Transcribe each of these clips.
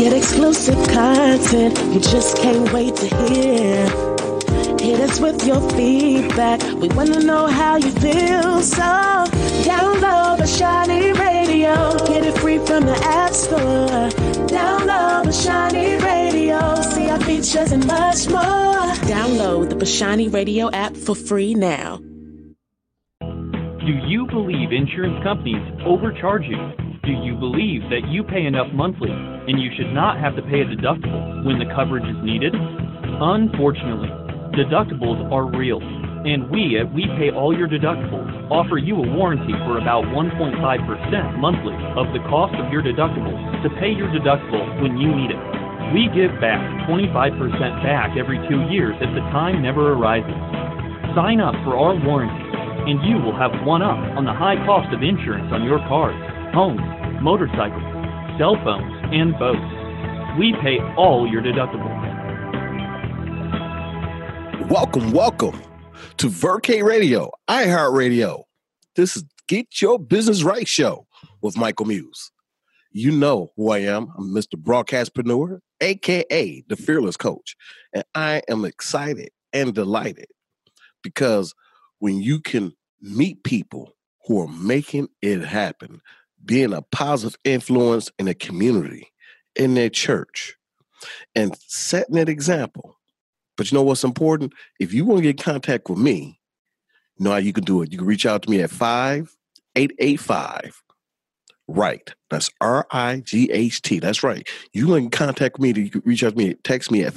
Get exclusive content you just can't wait to hear. Hit us with your feedback. We want to know how you feel. So download Bashani Radio. Get it free from the App Store. Download Bashani Radio. See our features and much more. Download the Bashani Radio app for free now. Do you believe insurance companies overcharge you? Do you believe that you pay enough monthly and you should not have to pay a deductible when the coverage is needed? Unfortunately, deductibles are real, and we at We Pay All Your Deductibles offer you a warranty for about 1.5% monthly of the cost of your deductible to pay your deductible when you need it. We give back 25% back every 2 years if the time never arises. Sign up for our warranty, and you will have one up on the high cost of insurance on your cars, homes, motorcycles, cell phones, and boats. We pay all your deductibles. Welcome to Verkay Radio, iHeartRadio. This is Get Your Business Right show with Michael Muse. You know who I am. I'm Mr. Broadcastpreneur, a.k.a. the Fearless Coach. And I am excited and delighted because when you can meet people who are making it happen, being a positive influence in a community, in their church, and setting that example. But you know what's important? If you want to get in contact with me, you know how you can do it. You can reach out to me at 5885-RIGHT. That's RIGHT. That's right. You can contact me. You can reach out to me. Text me at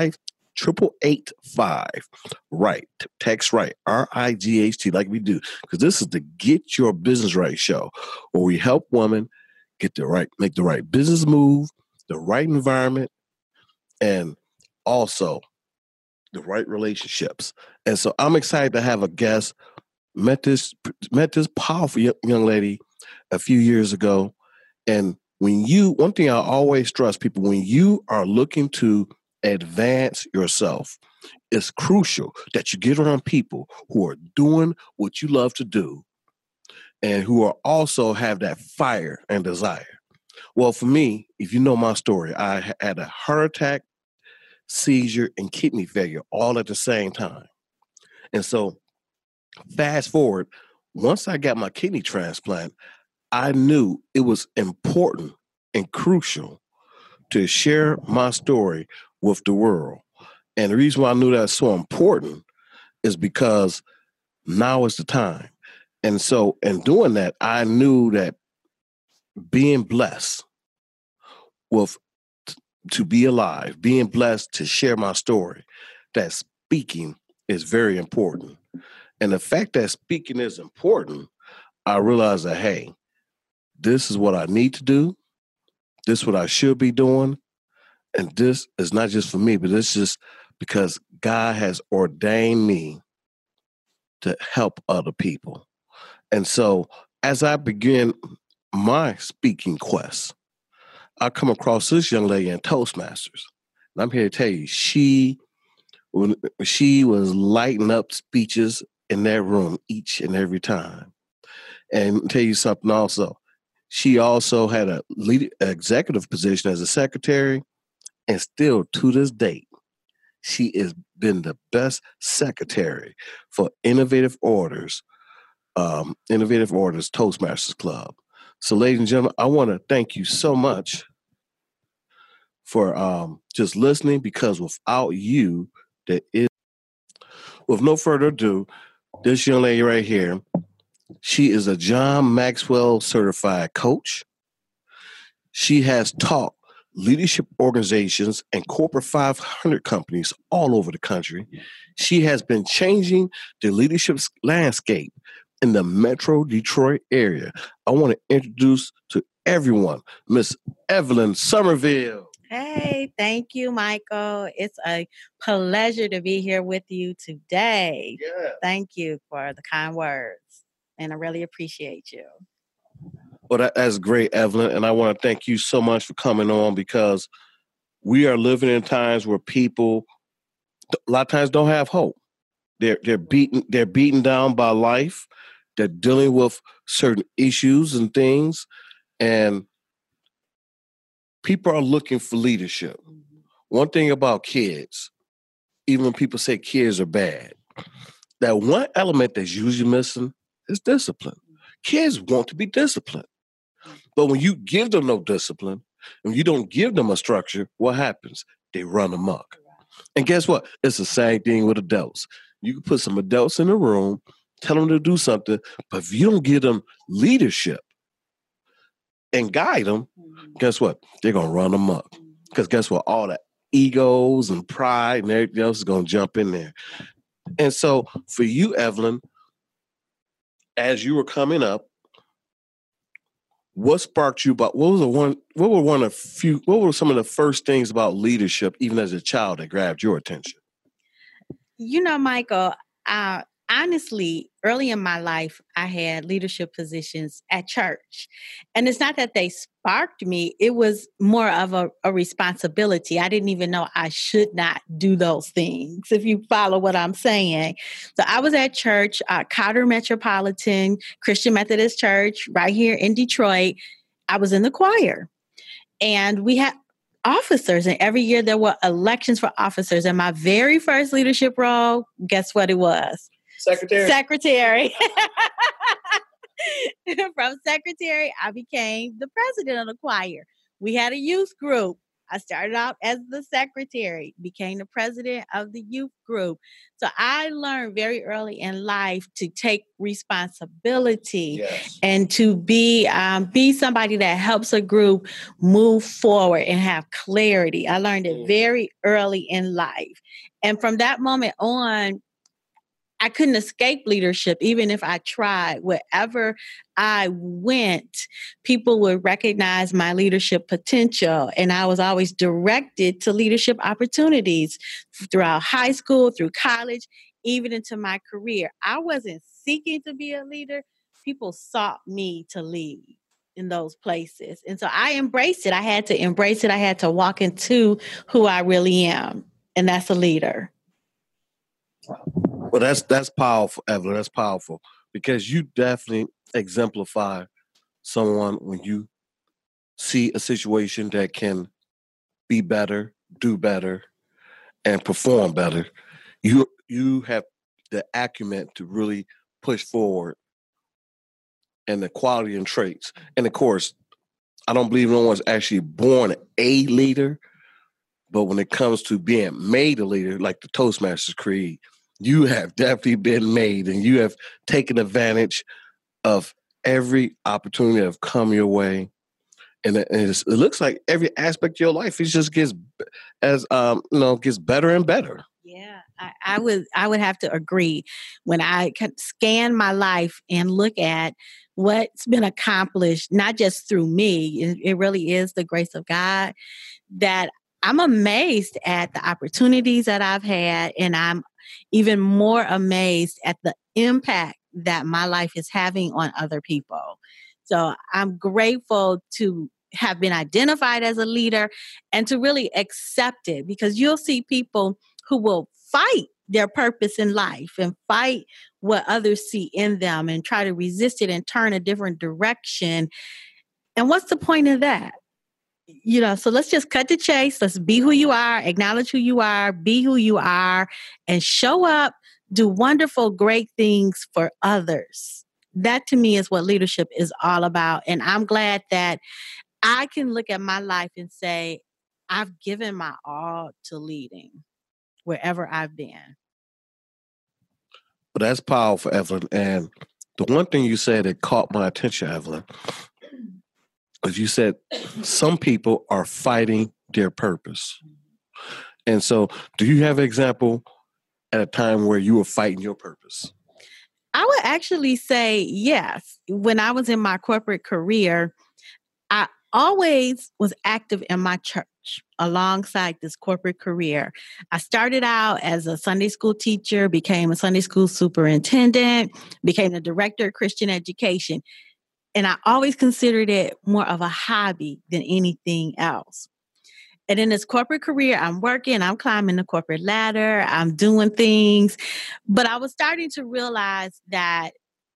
58885-RIGHT. Text right. RIGHT, like we do. Because this is the Get Your Business Right show, where we help women make the right business move, the right environment, and also the right relationships. And so I'm excited to have a guest. Met this powerful young lady a few years ago. And one thing I always stress people, when you are looking to advance yourself, it's crucial that you get around people who are doing what you love to do and who are also have that fire and desire. Well, for me, if you know my story, I had a heart attack, seizure, and kidney failure all at the same time. And so fast forward, once I got my kidney transplant, I knew it was important and crucial to share my story with the world. And the reason why I knew that's so important is because now is the time. And so in doing that, I knew that being blessed to be alive, being blessed to share my story, that speaking is very important. And the fact that speaking is important, I realized that, hey, this is what I need to do. This is what I should be doing. And this is not just for me, but it's just because God has ordained me to help other people. And so as I begin my speaking quest, I come across this young lady in Toastmasters. And I'm here to tell you, she was lighting up speeches in that room each and every time. And I'll tell you something also. She also had a executive position as a secretary, and still to this date, she has been the best secretary for Innovative Orders Toastmasters Club. So, ladies and gentlemen, I want to thank you so much for just listening, because without you, with no further ado, this young lady right here, she is a John Maxwell certified coach. She has taught leadership organizations and corporate 500 companies all over the country. She has been changing the leadership landscape in the Metro Detroit area. I want to introduce to everyone, Miss Evelyn Somerville. Hey, thank you, Michael. It's a pleasure to be here with you today. Yeah. Thank you for the kind words, and I really appreciate you. Well, that's great, Evelyn, and I want to thank you so much for coming on, because we are living in times where people a lot of times don't have hope. They're beaten down by life. They're dealing with certain issues and things, and people are looking for leadership. One thing about kids, even when people say kids are bad, that one element that's usually missing is discipline. Kids want to be disciplined. But when you give them no discipline, and you don't give them a structure, what happens? They run amok. And guess what? It's the same thing with adults. You can put some adults in the room, tell them to do something, but if you don't give them leadership and guide them, guess what? They're going to run amok. Because guess what? All the egos and pride and everything else is going to jump in there. And so for you, Evelyn, as you were coming up, what sparked you about what were some of the first things about leadership, even as a child, that grabbed your attention? You know, Michael, honestly, early in my life, I had leadership positions at church. And it's not that they sparked me. It was more of a responsibility. I didn't even know I should not do those things, if you follow what I'm saying. So I was at church, Cotter Metropolitan Christian Methodist Church, right here in Detroit. I was in the choir. And we had officers, and every year there were elections for officers. And my very first leadership role, guess what it was? Secretary. From secretary, I became the president of the choir. We had a youth group. I started out as the secretary, became the president of the youth group. So I learned very early in life to take responsibility and to be somebody that helps a group move forward and have clarity. I learned it very early in life. And from that moment on, I couldn't escape leadership, even if I tried. Wherever I went, people would recognize my leadership potential. And I was always directed to leadership opportunities throughout high school, through college, even into my career. I wasn't seeking to be a leader. People sought me to lead in those places. And so I embraced it. I had to embrace it. I had to walk into who I really am. And that's a leader. Well, that's powerful, Evelyn. That's powerful, because you definitely exemplify someone when you see a situation that can be better, do better, and perform better. You have the acumen to really push forward, and the quality and traits. And of course, I don't believe no one's actually born a leader, but when it comes to being made a leader, like the Toastmasters Creed, you have definitely been made, and you have taken advantage of every opportunity that have come your way. And it looks like every aspect of your life, it just gets gets better and better. Yeah, I would have to agree. When I scan my life and look at what's been accomplished, not just through me, it really is the grace of God, that I'm amazed at the opportunities that I've had, and I'm even more amazed at the impact that my life is having on other people. So I'm grateful to have been identified as a leader and to really accept it, because you'll see people who will fight their purpose in life and fight what others see in them and try to resist it and turn a different direction. And what's the point of that? So let's just cut the chase. Let's be who you are, acknowledge who you are, be who you are, and show up, do wonderful, great things for others. That to me is what leadership is all about. And I'm glad that I can look at my life and say, I've given my all to leading wherever I've been. But that's powerful, Evelyn. And the one thing you said that caught my attention, Evelyn, as you said, some people are fighting their purpose. And so do you have an example at a time where you were fighting your purpose? I would actually say yes. When I was in my corporate career, I always was active in my church alongside this corporate career. I started out as a Sunday school teacher, became a Sunday school superintendent, became the director of Christian education. And I always considered it more of a hobby than anything else. And in this corporate career, I'm working, I'm climbing the corporate ladder, I'm doing things. But I was starting to realize that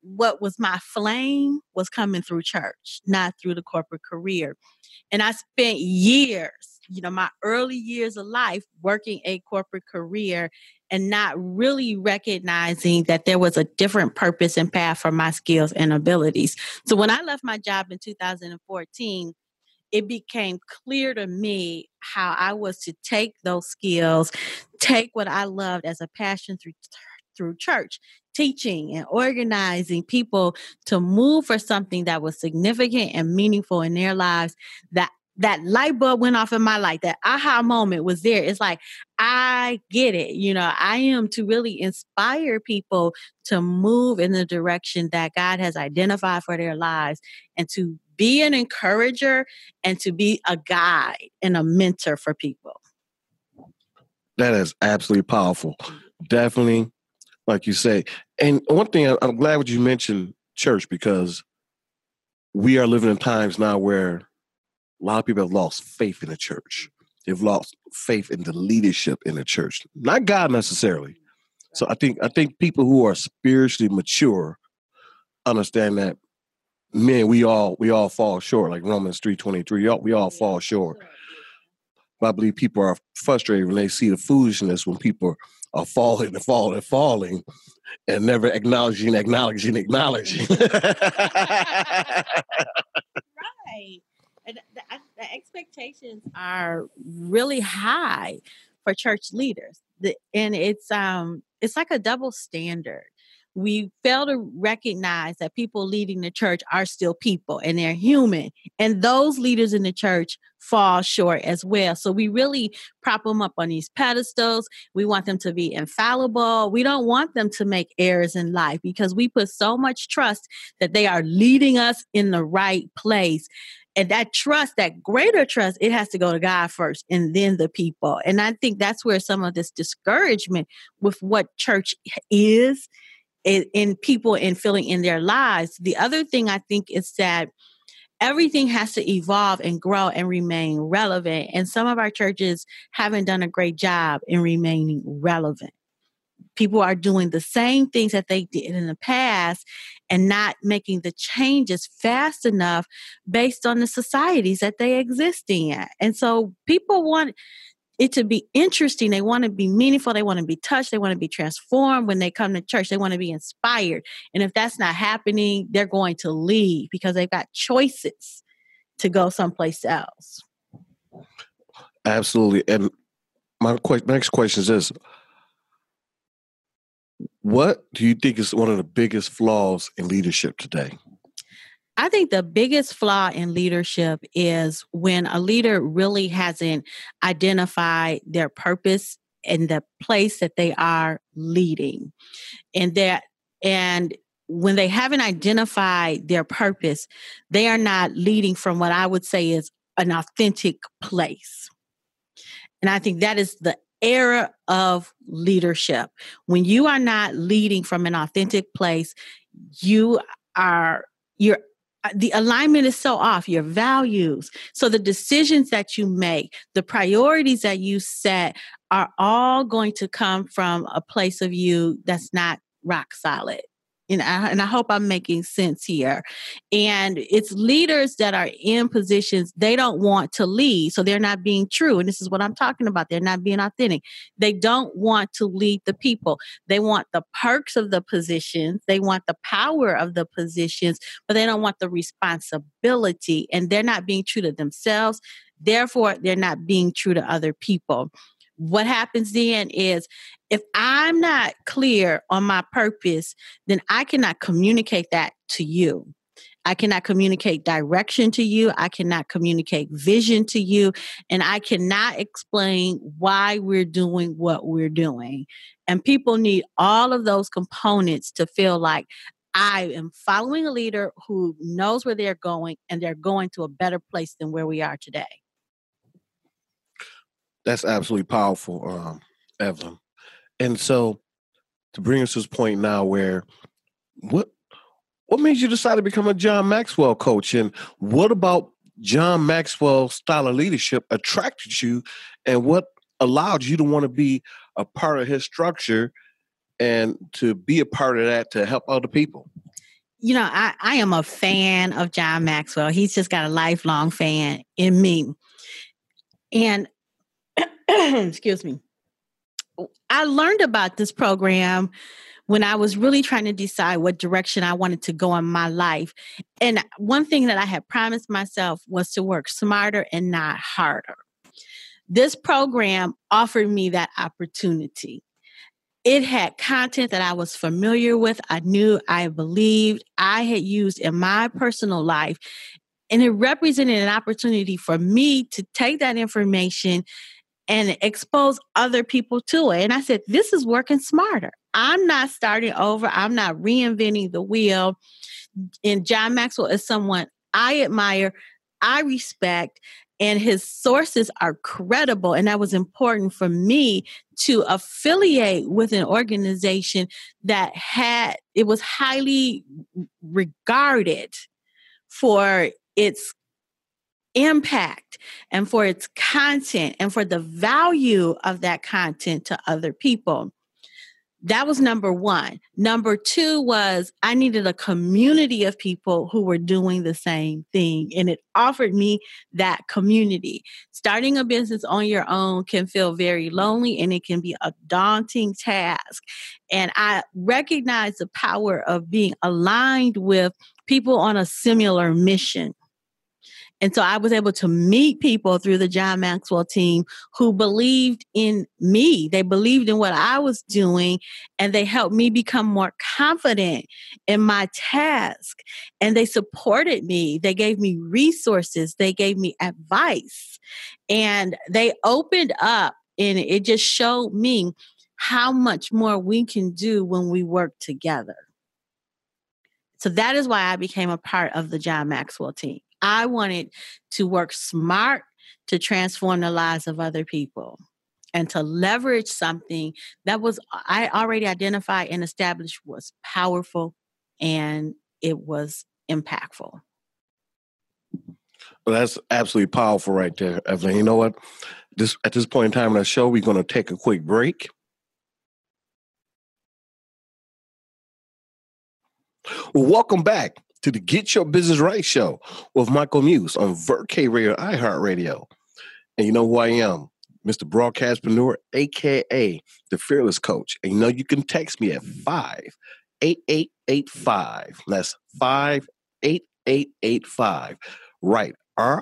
what was my flame was coming through church, not through the corporate career. And I spent years, my early years of life working a corporate career and not really recognizing that there was a different purpose and path for my skills and abilities. So when I left my job in 2014, it became clear to me how I was to take those skills, take what I loved as a passion through church, teaching and organizing people to move for something that was significant and meaningful in their lives. That light bulb went off in my life. That aha moment was there. It's like, I get it. I am to really inspire people to move in the direction that God has identified for their lives, and to be an encourager and to be a guide and a mentor for people. That is absolutely powerful. Definitely, like you say. And one thing, I'm glad what you mentioned church, because we are living in times now where a lot of people have lost faith in the church. They've lost faith in the leadership in the church, not God necessarily. So I think people who are spiritually mature understand that, man, we all fall short, like Romans 3:23. We all fall short. But I believe people are frustrated when they see the foolishness when people are falling and never acknowledging. Right. And the expectations are really high for church leaders. And it's like a double standard. We fail to recognize that people leading the church are still people and they're human. And those leaders in the church fall short as well. So we really prop them up on these pedestals. We want them to be infallible. We don't want them to make errors in life, because we put so much trust that they are leading us in the right place. And that trust, that greater trust, it has to go to God first and then the people. And I think that's where some of this discouragement with what church is in people and feeling in their lives. The other thing I think is that everything has to evolve and grow and remain relevant. And some of our churches haven't done a great job in remaining relevant. People are doing the same things that they did in the past and not making the changes fast enough based on the societies that they exist in. And so people want it to be interesting. They want to be meaningful. They want to be touched. They want to be transformed when they come to church. They want to be inspired. And if that's not happening, they're going to leave because they've got choices to go someplace else. Absolutely. And my next question is this. What do you think is one of the biggest flaws in leadership today? I think the biggest flaw in leadership is when a leader really hasn't identified their purpose and the place that they are leading. And when they haven't identified their purpose, they are not leading from what I would say is an authentic place. And I think that is the era of leadership. When you are not leading from an authentic place, the alignment is so off, your values. So the decisions that you make, the priorities that you set are all going to come from a place of you that's not rock solid. And I hope I'm making sense here. And it's leaders that are in positions they don't want to lead. So they're not being true. And this is what I'm talking about. They're not being authentic. They don't want to lead the people. They want the perks of the positions. They want the power of the positions, but they don't want the responsibility. And they're not being true to themselves. Therefore, they're not being true to other people. What happens then is if I'm not clear on my purpose, then I cannot communicate that to you. I cannot communicate direction to you. I cannot communicate vision to you. And I cannot explain why we're doing what we're doing. And people need all of those components to feel like I am following a leader who knows where they're going and they're going to a better place than where we are today. That's absolutely powerful, Evelyn. And so to bring us to this point now where what made you decide to become a John Maxwell coach? And what about John Maxwell's style of leadership attracted you? And what allowed you to want to be a part of his structure and to be a part of that to help other people? I am a fan of John Maxwell. He's just got a lifelong fan in me. And excuse me. I learned about this program when I was really trying to decide what direction I wanted to go in my life. And one thing that I had promised myself was to work smarter and not harder. This program offered me that opportunity. It had content that I was familiar with. I knew, I believed, I had used in my personal life. And it represented an opportunity for me to take that information and expose other people to it. And I said, this is working smarter. I'm not starting over. I'm not reinventing the wheel. And John Maxwell is someone I admire, I respect, and his sources are credible. And that was important for me to affiliate with an organization that it was highly regarded for its impact and for its content and for the value of that content to other people. That was number one. Number two was I needed a community of people who were doing the same thing. And it offered me that community. Starting a business on your own can feel very lonely and it can be a daunting task. And I recognize the power of being aligned with people on a similar mission. And so I was able to meet people through the John Maxwell team who believed in me. They believed in what I was doing, and they helped me become more confident in my task. And they supported me. They gave me resources. They gave me advice. And they opened up, and it just showed me how much more we can do when we work together. So that is why I became a part of the John Maxwell team. I wanted to work smart to transform the lives of other people and to leverage something that I already identified and established was powerful and it was impactful. Well, that's absolutely powerful right there, Evelyn. You know what? At this point in time in the show, we're going to take a quick break. Well, welcome back to the Get Your Business Right show with Michael Muse on VertK Radio, iHeartRadio. And you know who I am, Mr. Broadcastpreneur, a.k.a. the Fearless Coach. And you know you can text me at 58885. That's 58885. Right,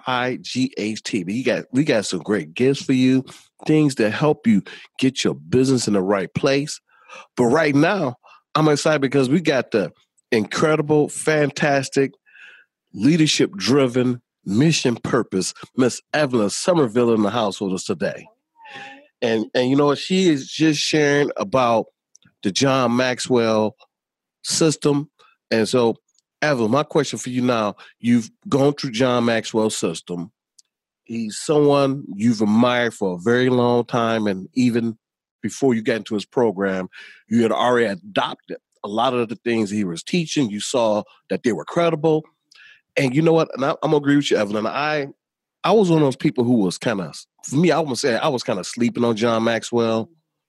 RIGHT. We got some great gifts for you, things that help you get your business in the right place. But right now, I'm excited because we got the incredible, fantastic, leadership-driven, mission purpose, Miss Evelyn Somerville in the house with us today. And you know what? She is just sharing about the John Maxwell system. And so, Evelyn, my question for you now, you've gone through John Maxwell's system. He's someone you've admired for a very long time. And even before you got into his program, you had already adopted a lot of the things he was teaching. You saw that they were credible. And you know what? And I'm going to agree with you, Evelyn. I was one of those people who was kind of, for me, I would say I was kind of sleeping on John Maxwell.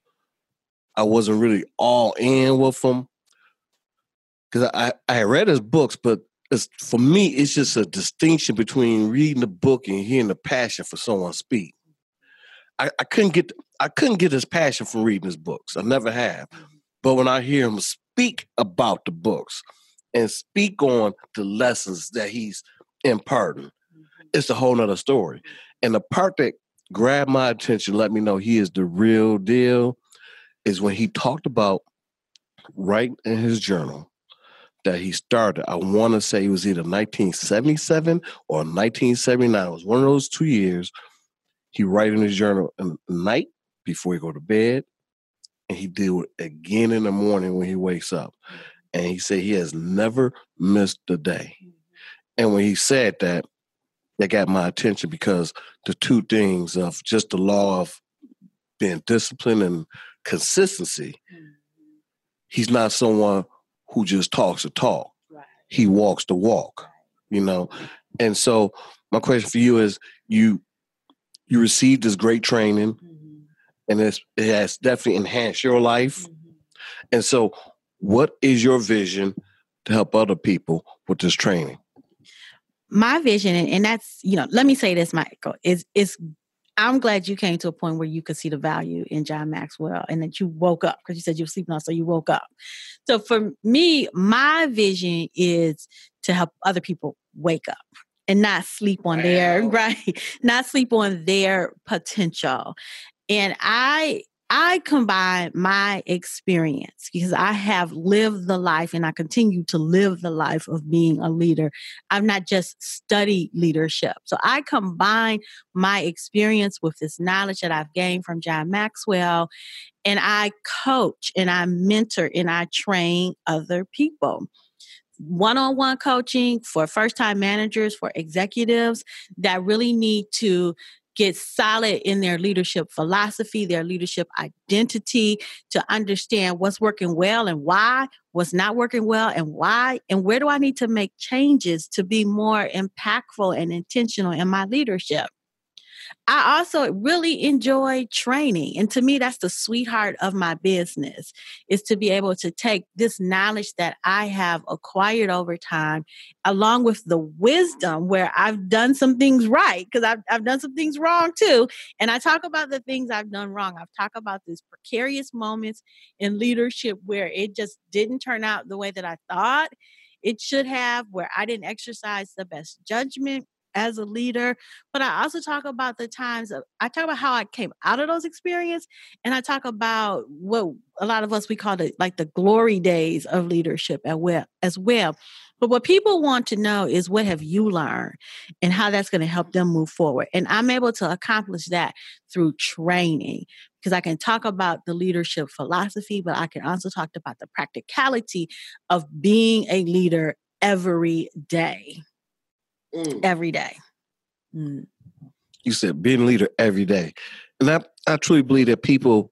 I wasn't really all in with him. Because I read his books, but for me, it's just a distinction between reading the book and hearing the passion for someone speak. I couldn't get his passion from reading his books. I never have. But when I hear him speak about the books and speak on the lessons that he's imparting, it's a whole nother story. And the part that grabbed my attention, let me know he is the real deal, is when he talked about writing in his journal that he started. I want to say it was either 1977 or 1979. It was one of those 2 years. He write in his journal at night before he go to bed. And he do it again in the morning when he wakes up. And he said he has never missed a day. And when he said that, that got my attention because the two things of just the law of being disciplined and consistency, he's not someone who just talks the talk. Right. He walks the walk, you know? And so my question for you is, you received this great training, and it has definitely enhanced your life. And so what is your vision to help other people with this training? My vision, and that's, let me say this, Michael, is I'm glad you came to a point where you could see the value in John Maxwell and that you woke up, because you said you were sleeping on, so you woke up. So for me, my vision is to help other people wake up and not sleep on not sleep on their potential. And I combine my experience, because I have lived the life and I continue to live the life of being a leader. I've not just studied leadership. So I combine my experience with this knowledge that I've gained from John Maxwell, and I coach and I mentor and I train other people. One-on-one coaching for first-time managers, for executives that really need to get solid in their leadership philosophy, their leadership identity, to understand what's working well and why, what's not working well and why, and where do I need to make changes to be more impactful and intentional in my leadership. I also really enjoy training. And to me, that's the sweetheart of my business, is to be able to take this knowledge that I have acquired over time, along with the wisdom where I've done some things right, because I've done some things wrong too. And I talk about the things I've done wrong. I've talked about these precarious moments in leadership where it just didn't turn out the way that I thought it should have, where I didn't exercise the best judgment as a leader. But I also talk about I talk about how I came out of those experiences, and I talk about what a lot of us, we call it like the glory days of leadership as well. But what people want to know is, what have you learned and how that's going to help them move forward? And I'm able to accomplish that through training, because I can talk about the leadership philosophy, but I can also talk about the practicality of being a leader every day. Every day. You said being a leader every day. And I truly believe that people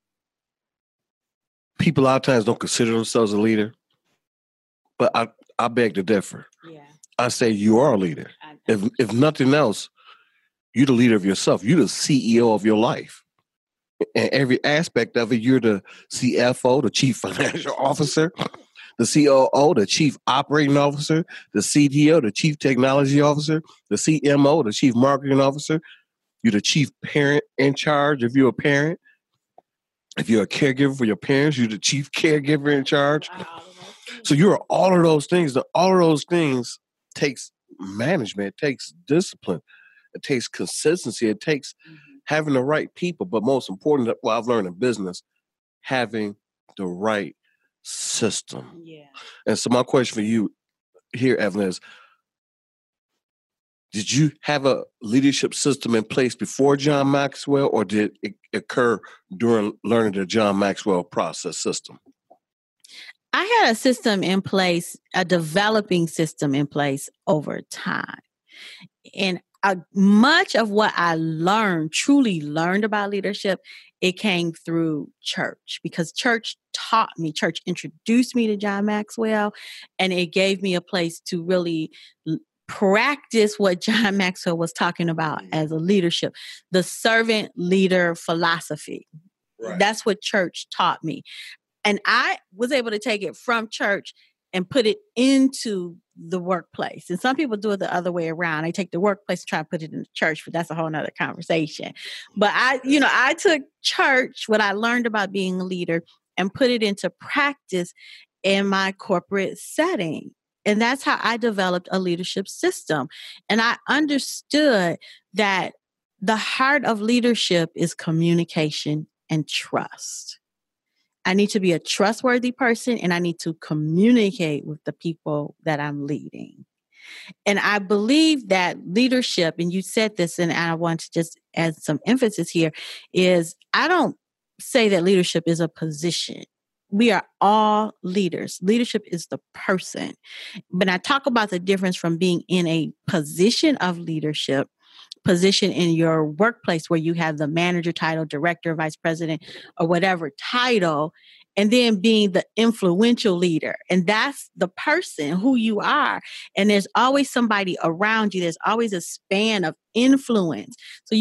a lot of times don't consider themselves a leader. But I beg to differ. Yeah. I say you are a leader. If nothing else, you're the leader of yourself. You're the CEO of your life. And every aspect of it, you're the CFO, the Chief Financial Officer, the COO, the Chief Operating Officer, the CTO, the Chief Technology Officer, the CMO, the Chief Marketing Officer. You're the chief parent in charge if you're a parent. If you're a caregiver for your parents, you're the chief caregiver in charge. So you're all of those things. All of those things takes management, it takes discipline, it takes consistency, it takes having the right people. But most important, what I've learned in business, having the right system. Yeah. And so my question for you here, Evelyn, is, did you have a leadership system in place before John Maxwell, or did it occur during learning the John Maxwell process system? I had a system in place, a developing system in place over time. And much of what I truly learned about leadership, it came through church, because church introduced me to John Maxwell, and it gave me a place to really practice what John Maxwell was talking about as a leadership, the servant leader philosophy. Right. That's what church taught me. And I was able to take it from church and put it into the workplace. And some people do it the other way around. They take the workplace and try to put it in the church, but that's a whole nother conversation. But I took church, what I learned about being a leader, and put it into practice in my corporate setting. And that's how I developed a leadership system. And I understood that the heart of leadership is communication and trust. I need to be a trustworthy person, and I need to communicate with the people that I'm leading. And I believe that leadership, and you said this, and I want to just add some emphasis here, is I don't say that leadership is a position. We are all leaders. Leadership is the person. But I talk about the difference from being in a position of leadership, position in your workplace where you have the manager title, director, vice president, or whatever title, and then being the influential leader. And that's the person who you are. And there's always somebody around you. There's always a span of influence. So you are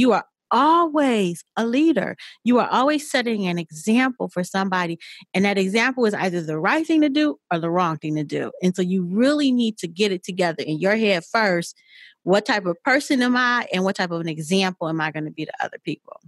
always a leader. You are always setting an example for somebody. And that example is either the right thing to do or the wrong thing to do. And so you really need to get it together in your head first. What type of person am I, and what type of an example am I going to be to other people?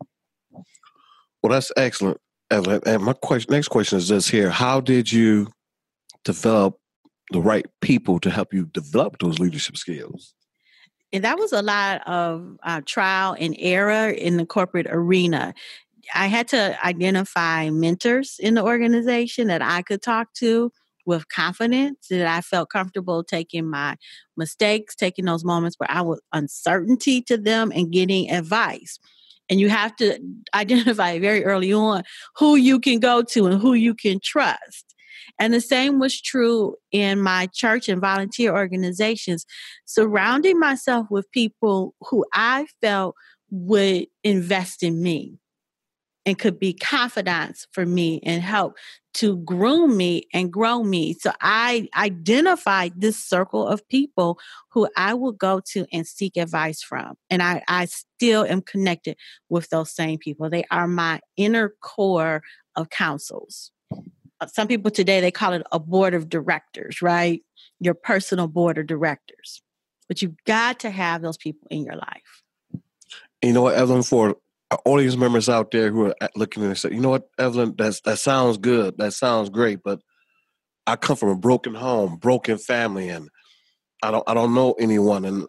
Well, that's excellent, Evelyn. And my next question is this here. How did you develop the right people to help you develop those leadership skills? And that was a lot of trial and error in the corporate arena. I had to identify mentors in the organization that I could talk to with confidence, that I felt comfortable taking my mistakes, taking those moments where I was uncertainty to them and getting advice. And you have to identify very early on who you can go to and who you can trust. And the same was true in my church and volunteer organizations, surrounding myself with people who I felt would invest in me and could be confidants for me and help to groom me and grow me. So I identified this circle of people who I will go to and seek advice from. And I still am connected with those same people. They are my inner core of councils. Some people today, they call it a board of directors, right? Your personal board of directors. But you've got to have those people in your life. You know what, Evelyn, for our audience members out there who are looking and say, you know what, Evelyn, that sounds good. That sounds great. But I come from a broken home, broken family, and I don't know anyone. And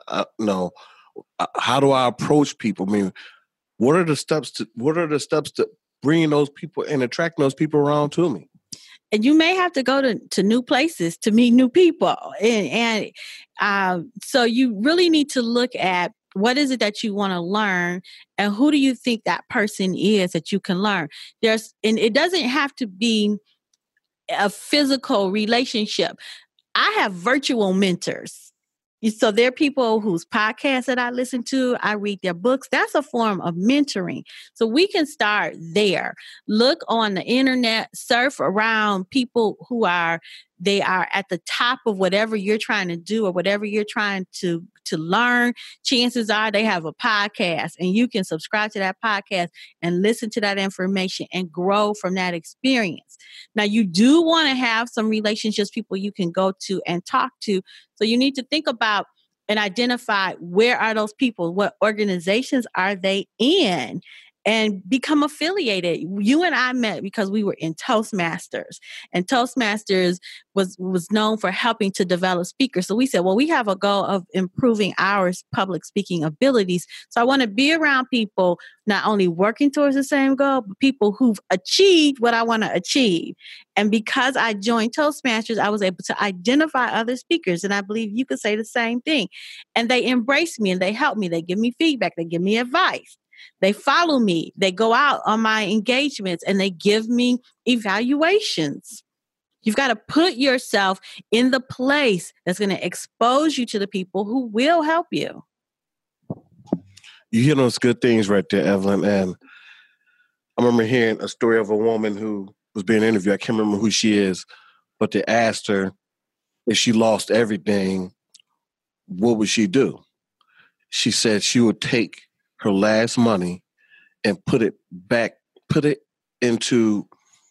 how do I approach people? I mean, what are the steps to bringing those people and attracting those people around to me? And you may have to go to new places to meet new people. And so you really need to look at what is it that you want to learn and who do you think that person is that you can learn. And it doesn't have to be a physical relationship. I have virtual mentors. So there are people whose podcasts that I listen to, I read their books. That's a form of mentoring. So we can start there. Look on the internet, surf around people who are at the top of whatever you're trying to do or whatever you're trying to learn. Chances are they have a podcast and you can subscribe to that podcast and listen to that information and grow from that experience. Now, you do want to have some relationships, people you can go to and talk to. So you need to think about and identify where are those people, what organizations are they in, and become affiliated. You and I met because we were in Toastmasters, and Toastmasters was known for helping to develop speakers. So we said, well, we have a goal of improving our public speaking abilities. So I want to be around people not only working towards the same goal, but people who've achieved what I want to achieve. And because I joined Toastmasters, I was able to identify other speakers. And I believe you could say the same thing. And they embrace me and they help me. They give me feedback. They give me advice. They follow me. They go out on my engagements and they give me evaluations. You've got to put yourself in the place that's going to expose you to the people who will help you. You hear those good things right there, Evelyn. And I remember hearing a story of a woman who was being interviewed. I can't remember who she is, but they asked her if she lost everything, what would she do? She said she would take her last money and put it into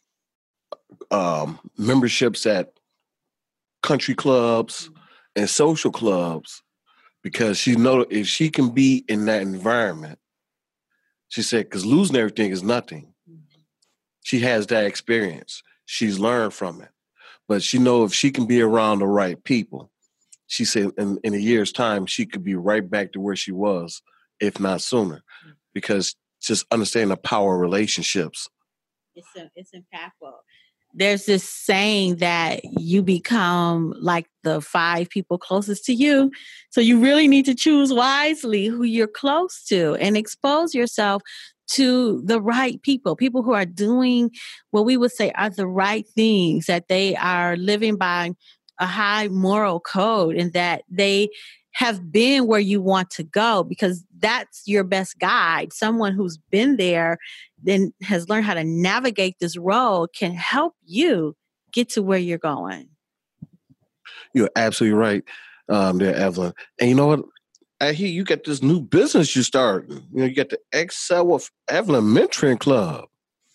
memberships at country clubs and social clubs, because she knows if she can be in that environment, she said, because losing everything is nothing. She has that experience. She's learned from it. But she knows if she can be around the right people, she said in a year's time, she could be right back to where she was, if not sooner, because just understanding the power of relationships. It's impactful. There's this saying that you become like the 5 people closest to you. So you really need to choose wisely who you're close to and expose yourself to the right people who are doing what we would say are the right things, that they are living by a high moral code and that they have been where you want to go, because that's your best guide. Someone who's been there, then has learned how to navigate this road, can help you get to where you're going. You're absolutely right there, Evelyn. And you know what? I hear you got this new business you starting. You got the Excel with Evelyn Mentoring Club.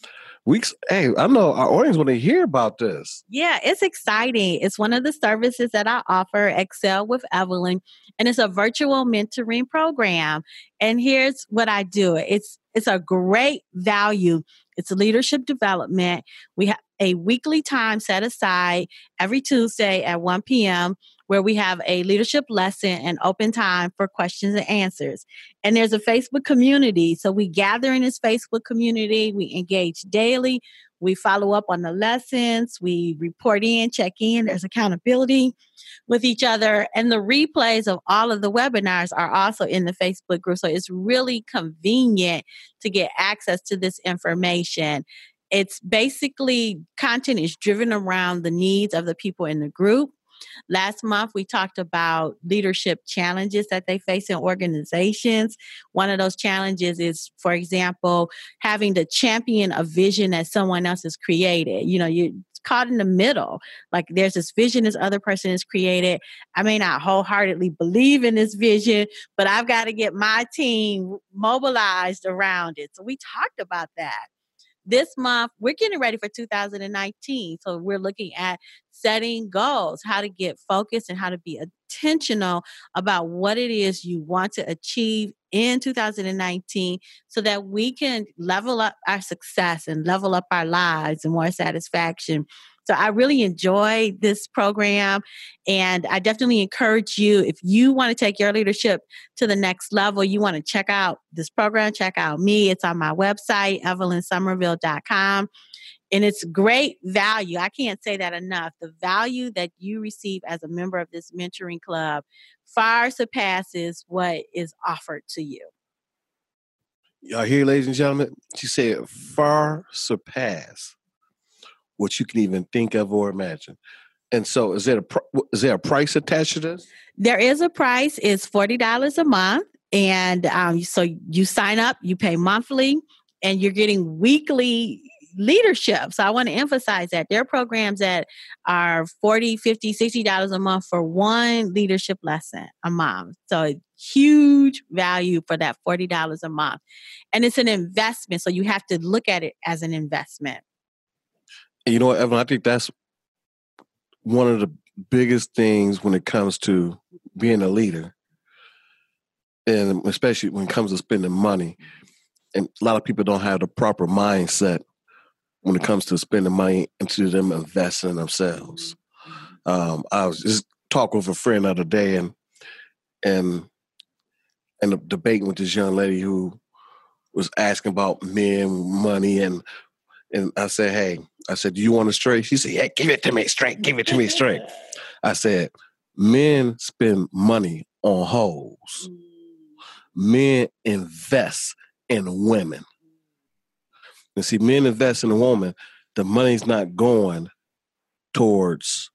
Hey, I know our audience want to hear about this. Yeah, it's exciting. It's one of the services that I offer, Excel with Evelyn, and it's a virtual mentoring program. And here's what I do. It's a great value. It's leadership development. We have a weekly time set aside every Tuesday at 1 p.m. where we have a leadership lesson and open time for questions and answers. And there's a Facebook community. So we gather in this Facebook community. We engage daily. We follow up on the lessons. We report in, check in. There's accountability with each other. And the replays of all of the webinars are also in the Facebook group. So it's really convenient to get access to this information. It's basically content is driven around the needs of the people in the group. Last month, we talked about leadership challenges that they face in organizations. One of those challenges is, for example, having to champion a vision that someone else has created. You're caught in the middle. Like there's this vision this other person has created. I may not wholeheartedly believe in this vision, but I've got to get my team mobilized around it. So we talked about that. This month, we're getting ready for 2019. So we're looking at setting goals, how to get focused and how to be intentional about what it is you want to achieve in 2019 so that we can level up our success and level up our lives and more satisfaction. So I really enjoy this program, and I definitely encourage you, if you want to take your leadership to the next level, you want to check out this program, check out me. It's on my website, EvelynSomerville.com. And it's great value. I can't say that enough. The value that you receive as a member of this mentoring club far surpasses what is offered to you. Y'all hear, ladies and gentlemen? She said far surpass what you can even think of or imagine. And so is there a price attached to this? There is a price. It's $40 a month. And so you sign up, you pay monthly, and you're getting weekly leadership. So I want to emphasize that there are programs that are $40, $50, $60 a month for one leadership lesson a month. So huge value for that $40 a month. And it's an investment. So you have to look at it as an investment. And you know what, Evelyn, I think that's one of the biggest things when it comes to being a leader, and especially when it comes to spending money. And a lot of people don't have the proper mindset when it comes to spending money into them investing in themselves. I was just talking with a friend the other day and debating with this young lady who was asking about men, money, and I said, do you want it straight? She said, yeah, give it to me straight. Give it to me straight. I said, men spend money on hoes. Men invest in women. And see, men invest in a woman, the money's not going towards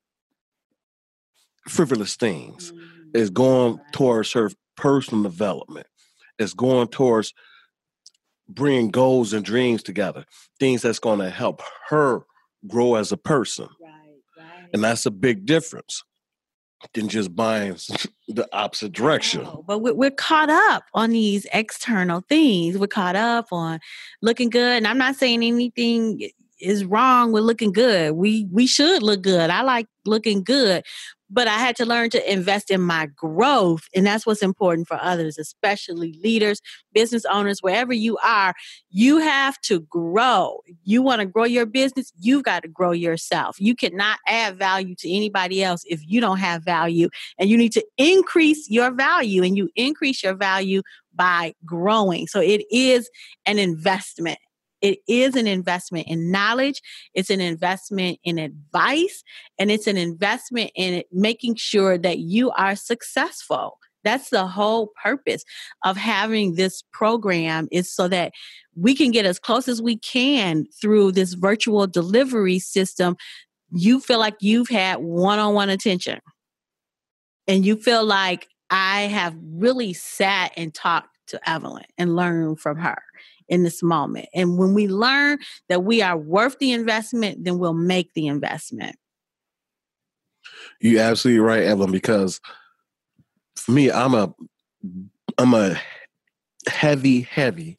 frivolous things. It's going towards her personal development. It's going towards bringing goals and dreams together, things that's going to help her grow as a person. Right. And that's a big difference than just buying the opposite direction. But we're caught up on these external things. We're caught up on looking good. And I'm not saying anything is wrong with looking good. We should look good. I like looking good. But I had to learn to invest in my growth. And that's what's important for others, especially leaders, business owners, wherever you are. You have to grow. You want to grow your business, you've got to grow yourself. You cannot add value to anybody else if you don't have value. And you need to increase your value. And you increase your value by growing. So it is an investment. It is an investment in knowledge. It's an investment in advice. And it's an investment in making sure that you are successful. That's the whole purpose of having this program, is so that we can get as close as we can through this virtual delivery system. You feel like you've had one-on-one attention. And you feel like I have really sat and talked to Evelyn and learned from her in this moment. And when we learn that we are worth the investment, then we'll make the investment. You're absolutely right, Evelyn, because for me, I'm a I'm a heavy advocate.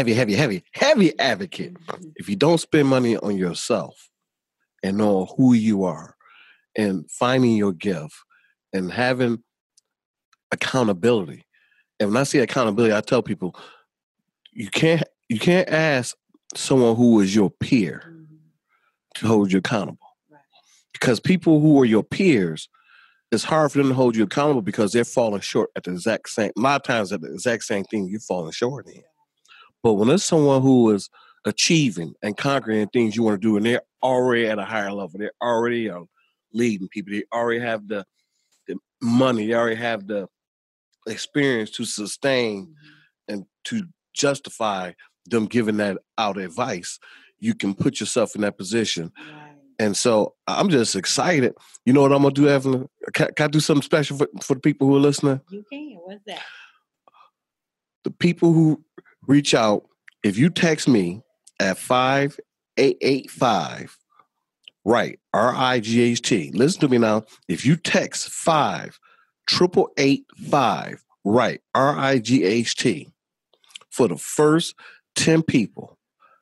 If you don't spend money on yourself and know who you are and finding your gift and having accountability. And when I say accountability, I tell people you can't ask someone who is your peer to hold you accountable. Because people who are your peers, it's hard for them to hold you accountable because they're falling short at the exact same, a lot of times at the exact same thing you're falling short in. But when there's someone who is achieving and conquering things you want to do, and they're already at a higher level, they're already leading people, they already have the money, they already have the experience to sustain and to justify them giving that out advice, you can put yourself in that position. Right. And so I'm just excited. You know what I'm going to do, Evelyn? Can I do something special for the people who are listening? You can. What's that? The people who reach out, if you text me at 5885, right, RIGHT. Listen to me now. If you text 5885, right, RIGHT, for the first 10 people,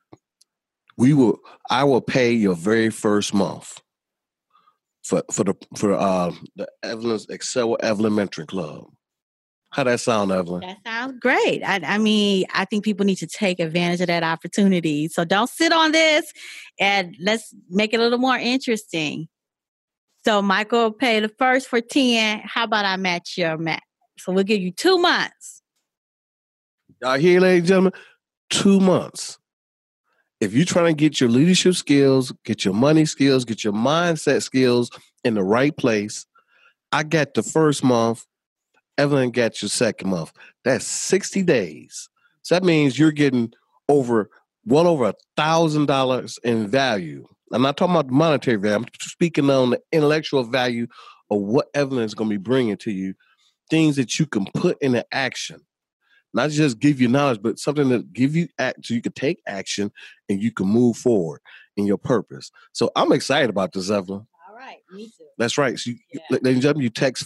I will pay your very first month for the Evelyn's Excel Evelyn Mentoring Club. How that sound, Evelyn? That sounds great. I mean, I think people need to take advantage of that opportunity. So don't sit on this, and let's make it a little more interesting. So Michael will pay the first for 10. How about I match your match? So we'll give you 2 months. Y'all hear, ladies and gentlemen? 2 months. If you're trying to get your leadership skills, get your money skills, get your mindset skills in the right place, I got the first month. Evelyn got your second month. That's 60 days. So that means you're getting well over $1,000 in value. I'm not talking about the monetary value. I'm speaking on the intellectual value of what Evelyn is going to be bringing to you, things that you can put into action. Not just give you knowledge, but something that give you so you can take action and you can move forward in your purpose. So I'm excited about this, Evelyn. All right, me too. That's right. So, ladies and gentlemen, you text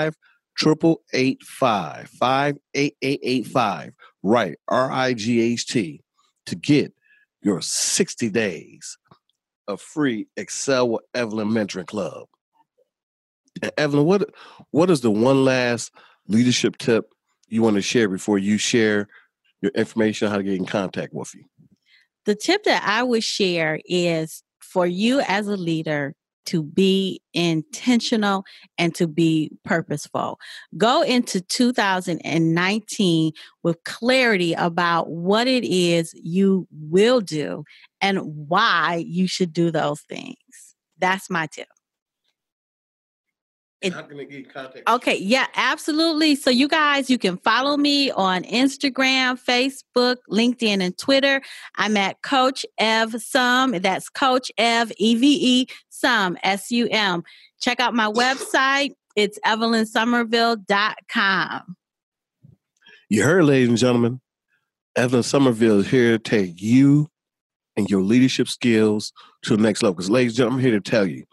5885, 58885, right, RIGHT, to get your 60 days of free Excel with Evelyn Mentoring Club. And Evelyn, what is the one last leadership tip you want to share before you share your information on how to get in contact with you? The tip that I would share is for you as a leader to be intentional and to be purposeful. Go into 2019 with clarity about what it is you will do and why you should do those things. That's my tip. How can they get in contact? Okay, yeah, absolutely. So you guys, you can follow me on Instagram, Facebook, LinkedIn, and Twitter. I'm at Coach Ev Sum. That's Coach Ev, EVE Sum, SUM. Check out my website. It's EvelynSomerville.com. You heard, ladies and gentlemen, Evelyn Somerville is here to take you and your leadership skills to the next level. Because, ladies and gentlemen, I'm here to tell you,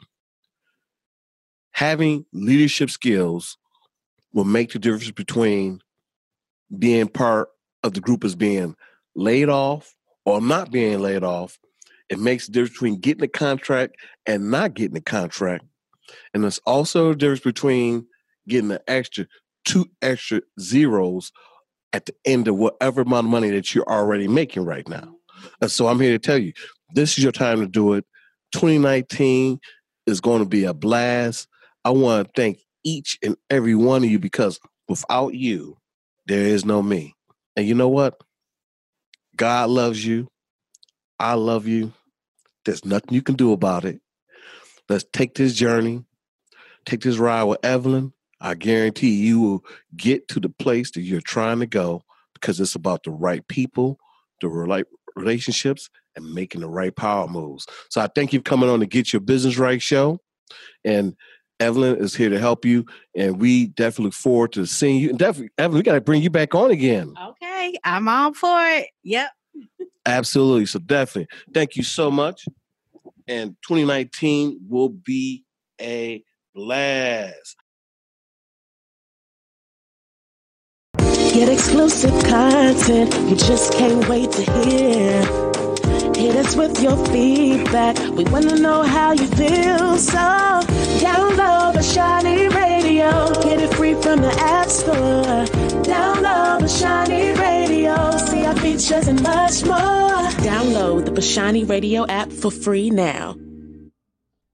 having leadership skills will make the difference between being part of the group as being laid off or not being laid off. It makes the difference between getting a contract and not getting a contract. And there's also a difference between getting two extra zeros at the end of whatever amount of money that you're already making right now. And so I'm here to tell you, this is your time to do it. 2019 is going to be a blast. I want to thank each and every one of you because without you, there is no me. And you know what? God loves you. I love you. There's nothing you can do about it. Let's take this journey, take this ride with Evelyn. I guarantee you will get to the place that you're trying to go because it's about the right people, the right relationships, and making the right power moves. So I thank you for coming on the Get Your Business Right show. And Evelyn is here to help you, and we definitely look forward to seeing you. And definitely, Evelyn, we got to bring you back on again. Okay, I'm on for it. Yep. Absolutely. So definitely, thank you so much. And 2019 will be a blast. Get exclusive content you just can't wait to hear. Hit us with your feedback. We want to know how you feel. So download Bashani Radio. Get it free from the App Store. Download Bashani Radio. See our features and much more. Download the Bashani Radio app for free now.